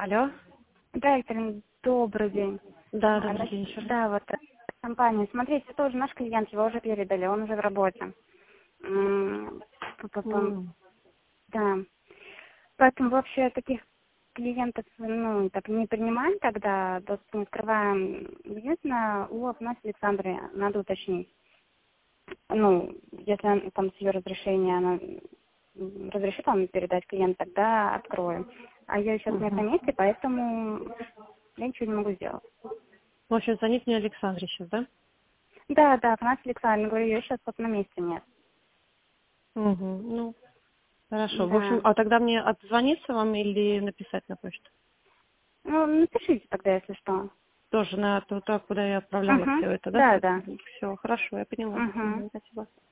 Алло? Да, Екатерина, добрый день. Да, добрый день еще раз. Да, вот компания. Смотрите, это уже наш клиент, его уже передали, он уже в работе. Пу-пу-пум. Да. Поэтому вообще таких клиентов, так не принимаем тогда, доступ не открываем. Единственное, у нас Александры надо уточнить. Если там с ее разрешения она разрешит вам передать клиент, тогда откроем. А я сейчас нет на месте, поэтому я ничего не могу сделать. В общем, звонит мне Александре сейчас, да? Да, Афанасий Александровна, говорю, ее сейчас вот на месте нет. Ну, хорошо. В общем, Да. а тогда мне отзвониться вам или написать на почту? Напишите тогда, если что. Тоже на туда, куда я отправляла все это, да? Да. Все, хорошо, я поняла. Угу. Спасибо.